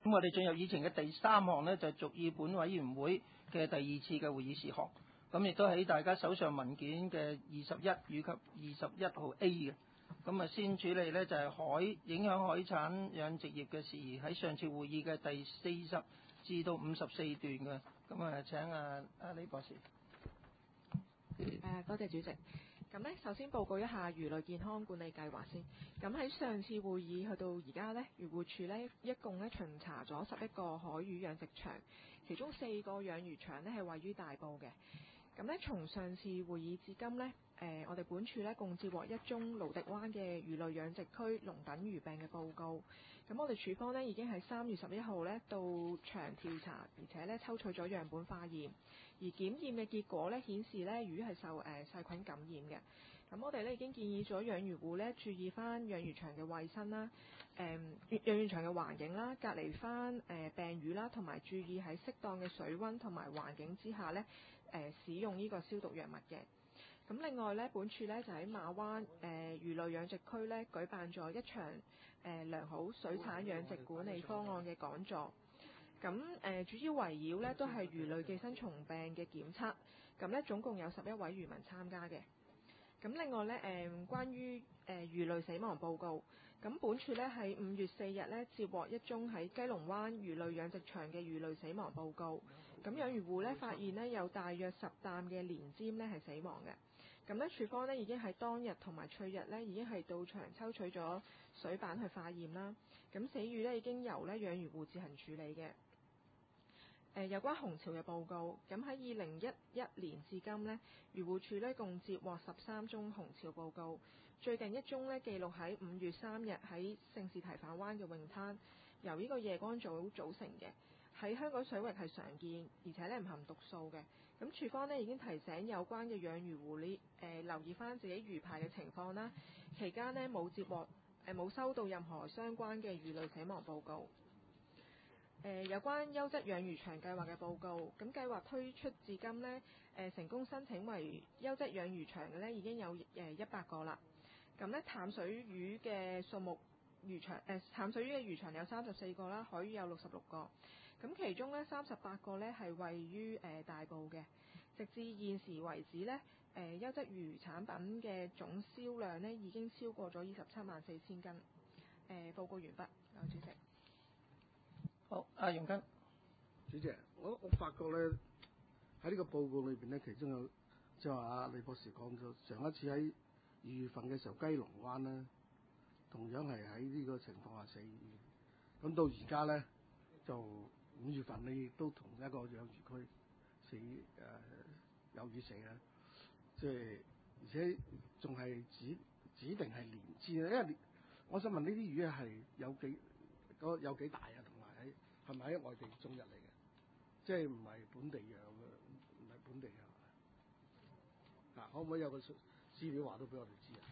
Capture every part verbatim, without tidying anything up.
咁我哋進入議程嘅第三項呢，就係續議本委員會嘅第二次嘅會議事項。咁亦都喺大家手上文件嘅二十一以及二十一號 A 嘅。咁啊，先處理呢，就係海影響海產養殖業嘅事宜，喺上次會議嘅第四十至到五十四段嘅。咁啊，請啊啊李博士。 誒，多謝主席。咁呢，首先報告一下魚類健康管理計劃先。咁喺上次會議去到而家呢，漁護署呢一共呢巡查咗十一個海魚養殖場，其中四個養魚場呢係位於大埔嘅。咁呢，從上次會議至今呢，誒、呃，我哋本署呢共接獲一宗蘆迪灣嘅魚類養殖區龍躉魚病嘅報告。咁我哋署方呢已經喺三月十一號呢到場調查，而且呢抽取咗樣本化驗，而檢驗嘅結果呢顯示呢魚係受誒、呃、細菌感染嘅。咁我哋呢已經建議咗養魚戶呢注意翻養魚場嘅衛生啦，誒、呃、養魚場嘅環境啦，隔離翻誒病魚啦，同埋注意喺適當嘅水溫同埋環境之下呢誒、呃、使用呢個消毒藥物嘅。咁另外呢，本署呢就喺馬灣誒、呃、魚類養殖區呢舉辦咗一場誒、呃、良好水產養殖管理方案嘅講座。咁誒、呃、主要圍繞呢都係魚類寄生蟲病嘅檢測。咁呢總共有十一位漁民參加嘅。咁另外呢，誒、呃、關於誒、呃、魚類死亡報告，咁本署呢喺五月四日呢接獲一宗喺雞龍灣魚類養殖場嘅魚類死亡報告。咁養魚戶呢發現呢有大約十擔嘅蓮尖呢係死亡嘅。咁呢署方呢已經喺當日同埋次日呢已經係到場抽取咗水板去化驗啦。咁死魚呢已經由呢養魚戶自行處理嘅。誒、呃、有關紅潮嘅報告，咁喺二零一一年至今呢，漁護署呢共接獲十三宗紅潮報告。最近一宗呢記錄喺五月三日喺聖士提反灣嘅泳灘，由呢個夜光藻組成嘅，喺香港水域係常見，而且呢唔含毒素嘅。咁署方呢已經提醒有關嘅養魚戶呢誒留意翻自己魚排嘅情況啦。期間呢冇接獲誒冇收到任何相關嘅魚類死亡報告。誒、呃、有關優質養魚場計劃嘅報告，咁計劃推出至今呢，誒、呃、成功申請為優質養魚場嘅呢已經有誒一百個啦。咁呢淡水魚嘅數目魚場誒、呃、淡水魚嘅魚場有三十四個啦，海魚有六十六個。咁其中呢三十八個呢係位於誒、呃、大埔嘅。直至現時為止呢，誒、呃、優質魚產品嘅總銷量呢已經超過咗二十七萬四千斤。誒、呃、報告完畢，有主席。 好，阿容根主席，我我發覺咧喺呢個報告裏邊咧，其中有即係話阿李博士講咗，上一次喺二月份嘅時候，雞龍灣咧同樣係喺呢個情況下死魚，咁到而家咧就五月份你亦都同一個養魚區死誒、呃、有魚死啦，即係而且仲係指指定係連枝咧，因為我想問呢啲魚係有幾嗰有幾大啊？同埋喺係咪喺外地種入嚟嘅？即係唔係本地養嘅？唔係本地養啊？嗱，可唔可以有個資料話到俾我哋知啊？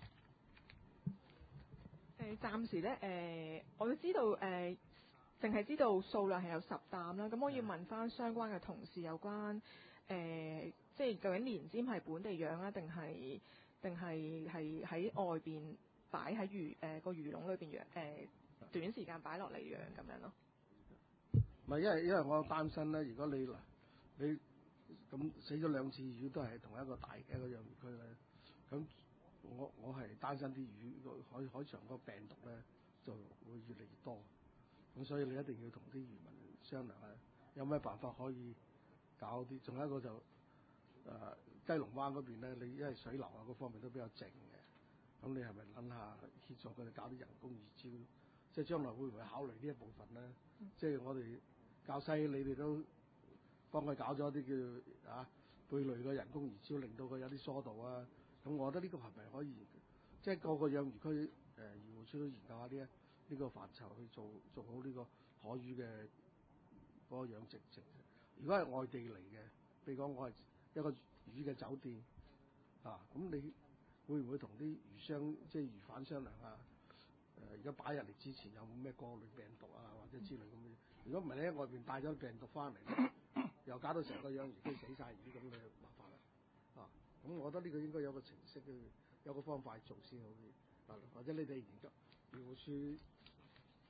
誒、呃，暫時咧，誒、呃，我知道，誒、呃，淨係知道數量係有十擔啦。咁我要問翻相關嘅同事有關，誒、呃，即係究竟蓮尖係本地養啊，定係定係係喺外邊擺喺魚誒個魚籠裏邊養誒？呃短時間擺落嚟養咁樣咯。 唔係，因為因為我擔心咧，如果你嗱你咁死咗兩次魚都係同一個大嘅一個養魚區咧，咁我我係擔心啲魚個海海場嗰個病毒咧就會越嚟越多。咁所以你一定要同啲漁民商量啊，有咩辦法可以搞啲？仲有一個就誒、呃、雞龍灣嗰邊咧，你因為水流啊嗰方面都比較靜嘅，咁你係咪諗下協助佢哋搞啲人工魚礁？即係將來會唔會考慮呢一部分咧？嗯、即係我哋教西，你哋都幫佢搞咗啲叫啊貝類嘅人工魚礁，令到佢有啲疏導啊。咁我覺得呢個係咪可以？即係個個養魚區誒漁護署都研究下呢一呢個範疇去做做好呢個海魚嘅嗰個養殖程序。如果係外地嚟嘅，譬如講我係一個魚嘅酒店啊，咁你會唔會同啲魚商即係魚販商量啊？誒而家擺入嚟之前有冇咩過濾病毒啊或者之類咁嘅？如果唔係你喺外邊帶咗病毒翻嚟，又搞到成個養魚區死晒魚咁，你麻煩啦啊！咁我覺得呢個應該有個程式嘅，有個方法做先好啲啊，或者你哋研究漁護署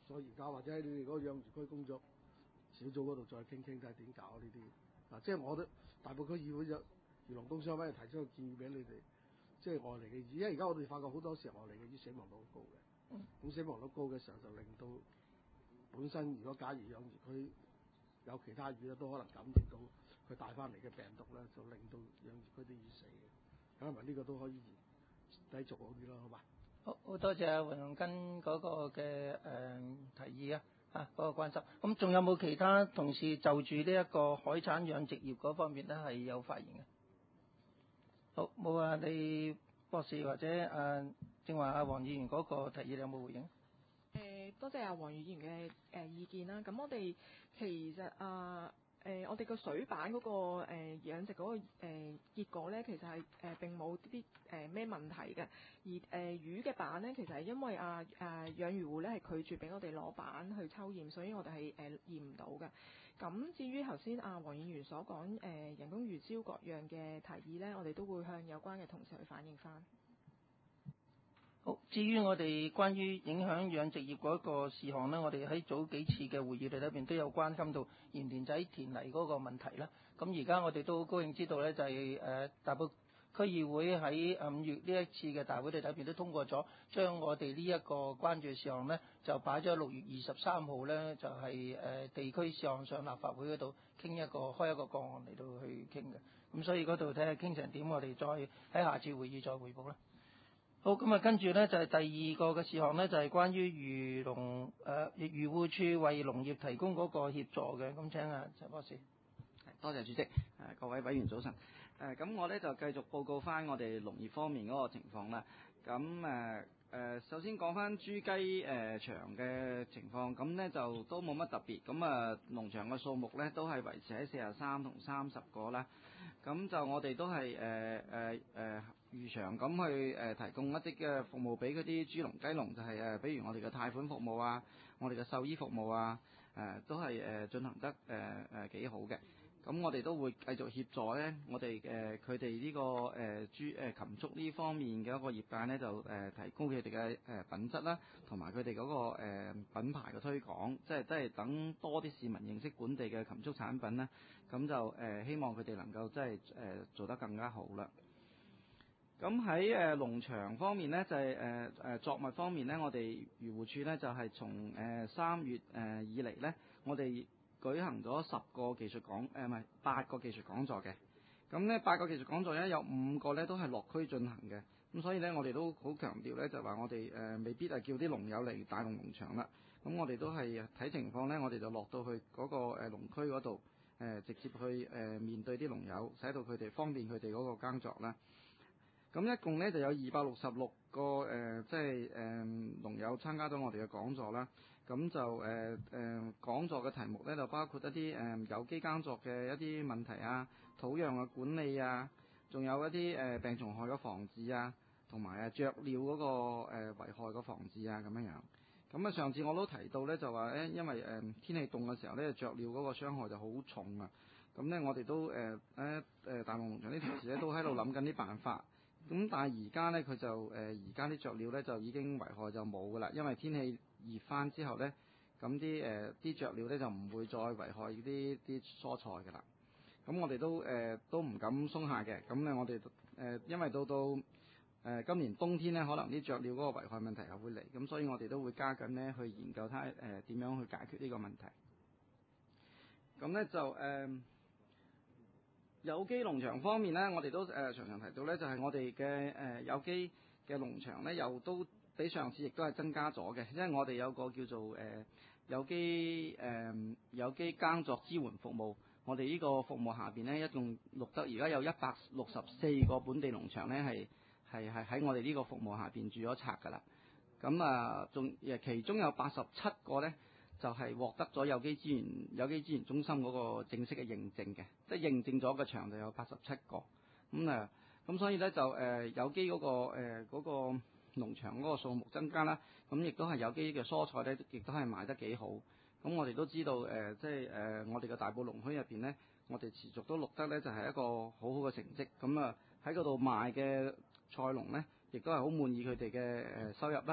所研究，或者喺你哋嗰個養魚區工作小組嗰度再傾傾睇下點搞呢啲。嗱，即係我都大埔區議會就漁農工商委提出個建議俾你哋，即係外嚟嘅魚，因為而家我哋發覺好多時候外嚟嘅魚死亡率好高嘅，咁死亡率高嘅時候就令到本身如果假如養魚區有其他魚咧，都可能感染到佢帶翻嚟嘅病毒咧，就令到養魚區啲魚死嘅。咁咪呢個都可以繼續好啲咯，好嘛？ 好，好多謝黃容根嗰個嘅誒、呃、提議啊，啊嗰、那個關心。咁仲有冇其他同事就住呢一個海產養殖業嗰方面咧係有發言嘅？好，冇啊，李博士或者誒正話阿黃議員嗰個提議，你有冇回應？ 誒、呃，多謝阿黃議員嘅誒、呃、意見啦。咁我哋其實啊。誒、呃，我哋個水板嗰、那個誒、呃、養殖嗰、那個誒、呃、結果咧，其實係誒、呃、並冇啲誒咩問題嘅。而誒、呃、魚嘅板咧，其實係因為啊啊養魚戶咧係拒絕俾我哋攞板去抽驗，所以我哋係誒驗唔到嘅。咁至於頭先阿黃議員所講誒、呃、人工魚礁各樣嘅提議咧，我哋都會向有關嘅同事去反映翻。 好，至於我哋關於影響養殖業嗰個事項呢，我哋喺早幾次嘅會議裏邊都有關心到鹽田仔填泥嗰個問題啦。咁而家我哋都高興知道呢，就係、是、誒、呃、大埔區議會喺五月呢一次嘅大會裏邊都通過咗，將我哋呢一個關注事項呢，就擺咗六月二十三號呢，就係、是、誒、呃、地區事項上立法會嗰度傾一個開一個個案嚟到去傾嘅。咁所以嗰度睇下傾成點，我哋再喺下次會議再彙報啦。好，咁啊，跟住咧就係、是、第二個嘅事項咧，就係、是、關於漁農誒漁護處為農業提供嗰個協助嘅。咁請啊陳博士。 多謝主席，誒、呃、各位委員早晨。誒、呃、咁我咧就繼續報告翻我哋農業方面嗰個情況啦。咁誒誒首先講翻豬雞誒場嘅情況，咁咧就都冇乜特別。咁啊農場嘅數目咧都係維持喺四十三同三十個啦。咁就我哋都係誒誒誒預場咁去誒、呃、提供一啲嘅服務俾嗰啲豬農雞農，就係、是、誒、呃、比如我哋嘅貸款服務啊，我哋嘅獸醫服務啊，誒、呃、都係誒、呃、進行得誒誒幾好嘅。咁我哋都會繼續協助咧，我哋誒佢哋呢個誒豬誒禽畜呢方面嘅一個業界咧，就誒、呃、提高佢哋嘅誒品質啦，同埋佢哋嗰個、呃、品牌嘅推廣，即係都係等多啲市民認識本地嘅禽畜產品啦。咁就誒、呃、希望佢哋能夠即係誒做得更加好啦。咁喺誒農場方面咧，就係誒誒作物方面咧，我哋漁護處咧就係從誒三月誒、呃、以嚟咧，我哋舉行咗十個技術講誒唔係八個技術講座嘅。咁咧八個技術講座咧有五個咧都係落區進行嘅。咁所以咧我哋都好強調咧，就話我哋誒、呃、未必係叫啲農友嚟帶動農場啦。咁我哋都係睇情況咧，我哋就落到去嗰個誒農區嗰度誒直接去誒、呃、面對啲農友，使到佢哋方便佢哋嗰個耕作啦。咁一共咧就有二百六十六個誒、呃，即係誒、呃、農友參加咗我哋嘅講座啦。咁就誒誒、呃呃、講座嘅題目咧，就包括一啲誒、呃、有機耕作嘅一啲問題啊，土壤嘅管理啊，仲有一啲誒、呃、病蟲害嘅防治啊，同埋誒雀鳥嗰個誒、呃、危害嘅防治啊咁樣樣。咁啊上次我都提到咧，就話咧，因為誒、呃、天氣凍嘅時候咧，雀鳥嗰個傷害就好重啊。咁咧我哋都誒誒誒大陸農場啲同事咧都喺度諗緊啲辦法。咁但係而家咧佢就誒而家啲雀鳥咧就已經危害就冇㗎啦，因為天氣熱翻之後咧，咁啲誒啲雀鳥咧就唔會再危害啲啲蔬菜㗎啦。咁我哋都誒、呃、都唔敢鬆懈嘅。咁咧我哋誒、呃、因為到到誒、呃、今年冬天咧，可能啲雀鳥嗰個危害問題又會嚟，咁所以我哋都會加緊咧去研究睇誒點樣去解決呢個問題。咁咧就誒。呃有機農場方面咧，我哋都誒、呃、常常提到咧，就係、是、我哋嘅誒有機嘅農場咧，又都比上次亦都係增加咗嘅，因為我哋有個叫做誒、呃、有機誒、呃、有機耕作支援服務，我哋呢個服務下邊咧，一共錄得而家有一百六十四個本地農場咧，係係係喺我哋呢個服務下邊註咗冊㗎啦。咁啊，仲誒其中有八十七個咧。就係獲得咗有機資源有機資源中心嗰個正式嘅認證嘅，即係認證咗嘅場就有八十七個。咁啊，咁所以咧就誒、呃、有機嗰、嗰個誒嗰、呃嗰個農場嗰個數目增加啦。咁亦都係有機嘅蔬菜咧，亦都係賣得幾好。咁我哋都知道誒、呃，即係誒、呃、我哋嘅大埔農區入邊咧，我哋持續都錄得咧就係、是、一個好好嘅成績。咁啊喺嗰度賣嘅菜農咧，亦都係好滿意佢哋嘅誒收入啦。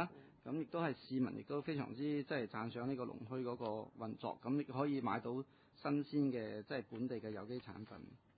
咁亦都係市民亦都非常之即係讚賞呢個龍墟嗰個運作，咁亦可以買到新鮮嘅即係本地嘅有機產品。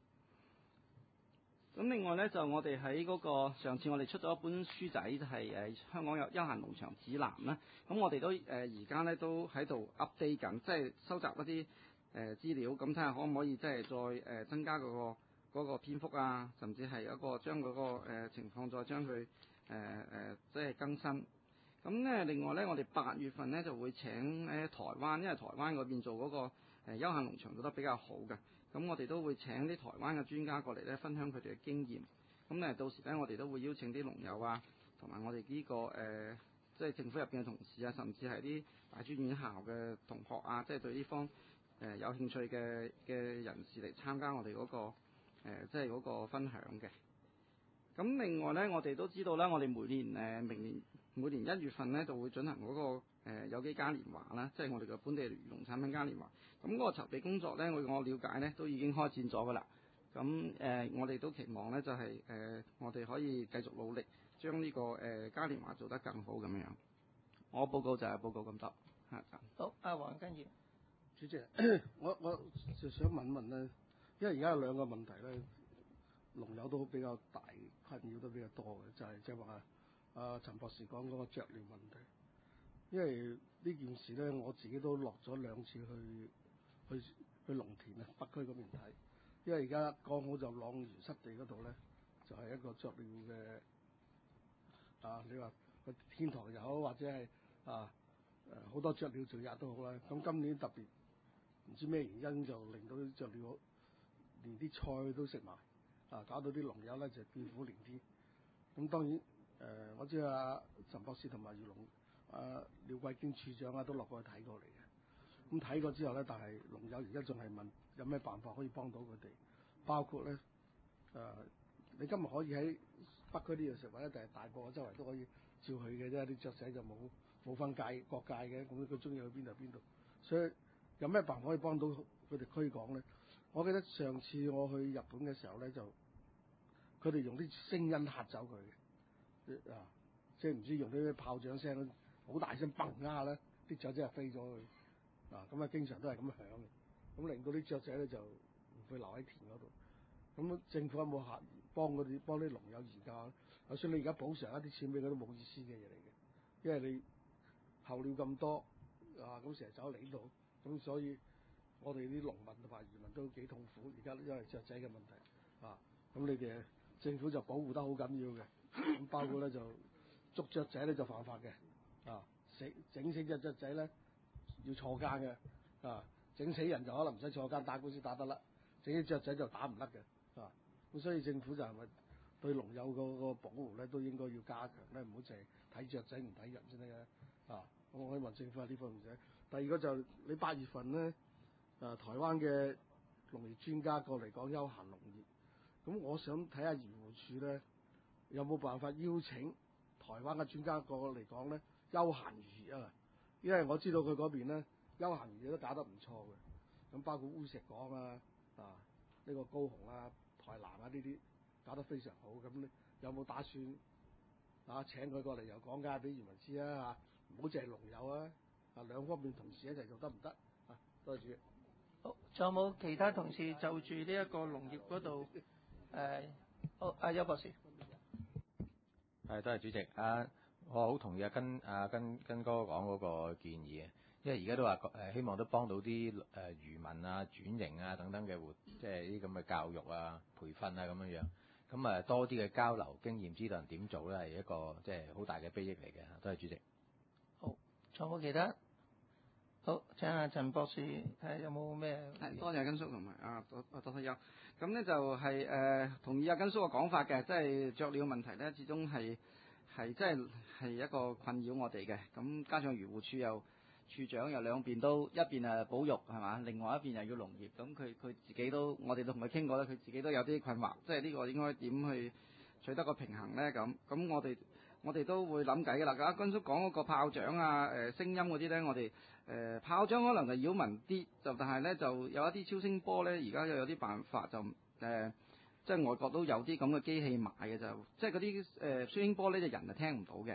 咁另外咧就我哋喺嗰個上次我哋出咗一本書仔，就係、是、誒香港有休閒農場指南啦。咁我哋都誒而家咧都喺度 update 緊，即係收集一啲誒資料，咁睇下可唔可以即係再誒、呃、增加嗰、那個嗰、那個篇幅啊，甚至係一個將嗰、那個、呃、情況再將佢誒誒即係更新。咁咧另外咧，我哋八月份咧就會請誒台灣，因為台灣嗰邊做嗰、那個誒、呃、休閒農場做得比較好嘅。咁我哋都會請啲台灣嘅專家過嚟咧，分享佢哋嘅經驗。咁咧到時咧，我哋都會邀請啲農友啊，同埋我哋呢、這個誒，即、呃、係、就是、政府入邊嘅同事啊，甚至係啲大專院校嘅同學啊，即、就、係、是、對呢方誒、呃、有興趣嘅嘅人士嚟參加我哋嗰、那個即係嗰個分享嘅。咁另外咧，我哋都知道啦，我哋每年誒、呃、明年每年一月份咧就會進行嗰、那個、呃、有機嘉年華啦，即係我哋嘅本地農產品嘉年華。咁嗰個籌備工作咧，我我了解咧都已經開展咗噶啦。咁誒、呃，我哋都期望咧就係、是、誒、呃，我哋可以繼續努力，將呢、這個誒、呃、嘉年華做得更好咁樣。我報告就係報告咁多。嚇， 好，阿黃根業主席，我我就想問問咧，因為而家有兩個問題咧，農友都比較大困擾都比較多嘅，就係即係話阿陳博士講嗰個雀鳥問題。因為呢件事咧，我自己都落咗兩次去去去農田啊，北區嗰邊睇。因為而家剛好就塱原濕地嗰度咧，就係、是、一個雀鳥嘅啊，你話個天堂又好，或者係啊誒好多雀鳥聚集都好啦。咁今年特別唔知咩原因就令到啲雀鳥連啲菜都食埋啊，搞到啲農友咧就叫苦連天。咁當然誒、呃，我知阿陳博士同埋漁農。啊，廖桂堅處長啊，都落過去睇過嚟嘅。咁睇過之後咧，但係農友而家仲係問有咩辦法可以幫到佢哋，包括咧誒、呃，你今日可以喺北區呢度食，或者第日大埔周圍都可以照去嘅啫。啲雀仔就冇冇分界各界嘅，咁佢中意去邊度邊度。所以有咩辦法可以幫到佢哋驅趕咧？我記得上次我去日本嘅時候咧，就佢哋用啲聲音嚇走佢嘅啊，即係唔知用啲咩炮仗聲。好大聲嘣呀咧，啲雀仔係飛咗去，啊咁啊經常都係咁響嘅，咁令到啲雀仔咧就唔會留喺田嗰度。咁政府有冇客幫嗰啲幫啲農友而家？就算你而家補償一啲錢俾佢都冇意思嘅嘢嚟嘅，因為你候鳥咁多啊，咁成日走嚟呢度，咁所以我哋啲農民同埋漁民都幾痛苦。而家因為雀仔嘅問題啊，咁你哋政府就保護得好緊要嘅，咁包括咧就捉雀仔咧就犯法嘅。啊！死整死隻雀仔咧要坐監嘅，啊！整死人就可能唔使坐監，打官司打得甩，整啲雀仔就打唔甩嘅，啊！咁所以政府就係咪對農友個個保護咧都應該要加強咧，唔好淨係睇雀仔唔睇人先得嘅，啊！我希望政府喺呢方面啫。第二個就你八月份咧，誒、啊、台灣嘅農業專家過嚟講休閒農業，咁我想睇下漁護署咧有冇辦法邀請台灣嘅專家過嚟講咧。休閒漁業啊，因為我知道佢嗰邊咧休閒漁業都搞得唔錯嘅，咁包括烏石港啊、啊呢、這個高雄啊、台南啊呢啲搞得非常好，咁你有冇打算啊請佢過嚟又講解俾漁民知啊？唔好淨係農友啊，啊兩方面同時一齊做得唔得啊？多謝主席。 好，仲有冇其他同事就住呢一個農業嗰度誒？好，阿邱博士。 係，多謝主席啊。我好同意啊，跟啊跟跟哥講嗰個建議啊，因為而家都話誒希望都幫到啲誒漁民啊轉型啊等等嘅活，即係啲咁嘅教育啊、培訓啊咁樣樣，咁啊多啲嘅交流經驗，知道人點做咧，係一個即係好大嘅裨益嚟嘅。多謝主席。 好，仲有冇其他？好，請阿陳博士睇下有冇咩？ 係，多謝根叔同埋啊多多多優。咁咧就係、是、誒、呃、同意阿根叔嘅講法嘅，即係雀鳥問題咧，始終係。係真係係一個困擾我哋嘅，咁加上漁護署又處長又兩邊都一邊係保育係嘛，另外一邊又要農業，咁佢佢自己都我哋都同佢傾過咧，佢自己都有啲困惑，即係呢個應該點去取得個平衡咧？咁咁我哋我哋都會諗計㗎啦。阿君叔講嗰個炮仗啊、誒、呃、聲音嗰啲咧，我哋誒、呃、炮仗可能就擾民啲，就但係咧就有一啲超聲波咧，而家又有啲辦法就誒。呃即係外國都有啲咁嘅機器賣嘅，就即係嗰啲誒超聲波呢，就人係聽唔到嘅。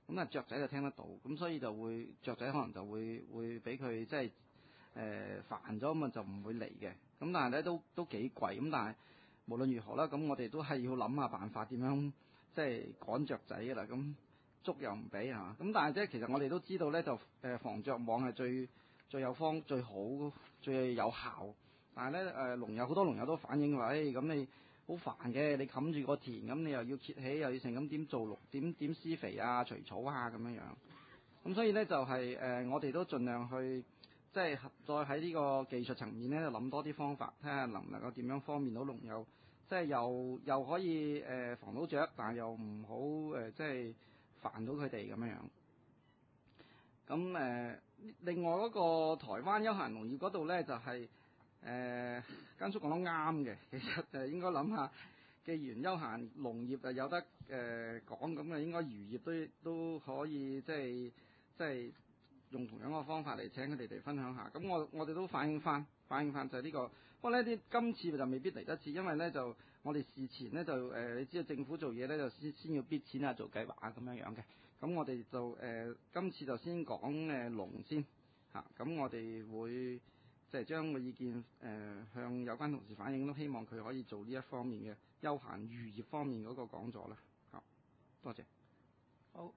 咁啊雀仔就聽得到，咁所以就會雀仔可能就會會俾佢即係誒煩咗，咁啊就唔會嚟嘅。咁但係咧都都幾貴，咁但係無論如何啦，咁我哋都係要諗下辦法點樣即係趕雀仔㗎啦。咁捉又唔俾嚇，咁但係即係其實我哋都知道咧，就誒防雀網係最最有方最好最有效。但係咧誒農友好多農友都反映話，誒咁你好煩嘅，你冚住個田，咁你又要揭起又要成咁點做綠點點施肥啊、除草啊咁樣樣。咁所以咧就係、是、誒、呃、我哋都盡量去即係再喺呢個技術層面咧諗多啲方法，睇下能唔能夠點樣方便到農友，即係又又可以誒、呃、防到雀，但係又唔好誒即係煩到佢哋咁樣樣。咁誒、呃、另外嗰個台灣休閒農業嗰度咧就係、是。誒，根叔講得啱嘅，其實就應該諗下，既然休閒農業啊有得誒、呃、講，咁啊應該漁業都都可以即係即係用同樣嘅方法嚟請佢哋嚟分享下。咁我我哋都反映翻，反映翻就係呢、這個。不過呢啲今次就未必嚟得切，因為咧就我哋事前咧就誒、呃，你知道政府做嘢咧就先先要逼錢啊，做計劃啊咁樣樣嘅。咁我哋就誒、呃、今次就先講誒農先嚇，咁、啊、我哋會。即係將個意見誒、呃、向有關同事反映，都希望佢可以做呢一方面嘅休閒漁業方面嗰個講座啦。好，多謝。 好。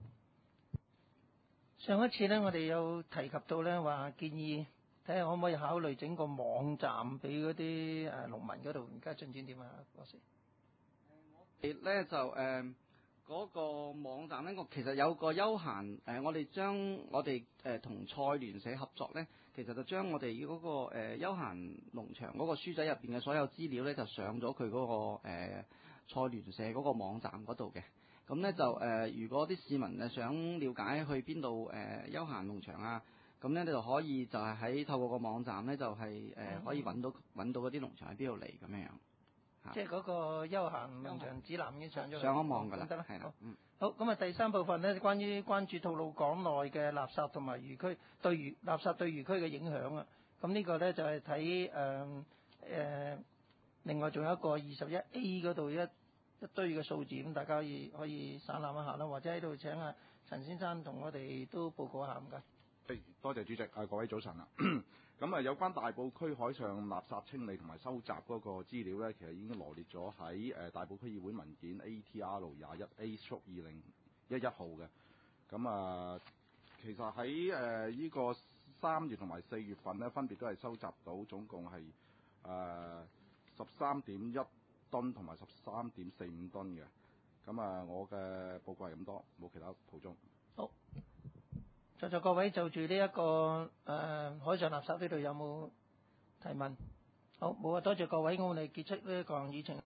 上一次咧，我哋有提及到咧，話建議睇下可唔可以考慮整個網站俾嗰啲誒農民嗰度，而家進展點啊，博士？ 我哋咧就誒。呃嗰個網站咧，我其實有個休閒誒、呃，我哋將我哋誒同菜聯社合作咧，其實就將我哋嗰、那個誒、呃、休閒農場嗰個書仔入邊嘅所有資料咧，就上咗佢嗰個誒、呃、菜聯社嗰個網站嗰度嘅。咁咧就誒、呃，如果啲市民誒想了解去邊度誒休閒農場啊，咁咧你就可以就係喺透過個網站咧，就係、是、誒、呃、可以揾到揾到嗰啲農場喺邊度嚟咁樣樣。 即係嗰個休閒農場指南已經上咗上咗網㗎啦， 得啦， 係啦，嗯， 好，咁啊第三部分咧，關於關注吐露港內嘅垃圾同埋漁區對漁垃圾對漁區嘅影響啊，咁呢個咧就係睇誒誒，另外仲有一個二十一 A 嗰度一一堆嘅數字，咁大家可以可以散覽一下啦，或者喺度請阿陳先生同我哋都報告一下，唔該。 多謝主席，啊各位早晨啊。咁啊，有關大埔區海上垃圾清理同埋收集嗰個資料咧，其實已經羅列咗喺誒大埔區議會文件 A T R 廿一 A 縮二零一一號嘅。咁啊，其實喺誒呢個三月同埋四月份咧，分別都係收集到總共係誒十三點一噸同埋十三點四五噸嘅。咁啊，我嘅報告係咁多，冇其他補充。 好。在座各位就住呢、這、一個誒、呃、海上垃圾呢度有冇提問？好，冇啊，多謝各位，我哋結束呢一個議程。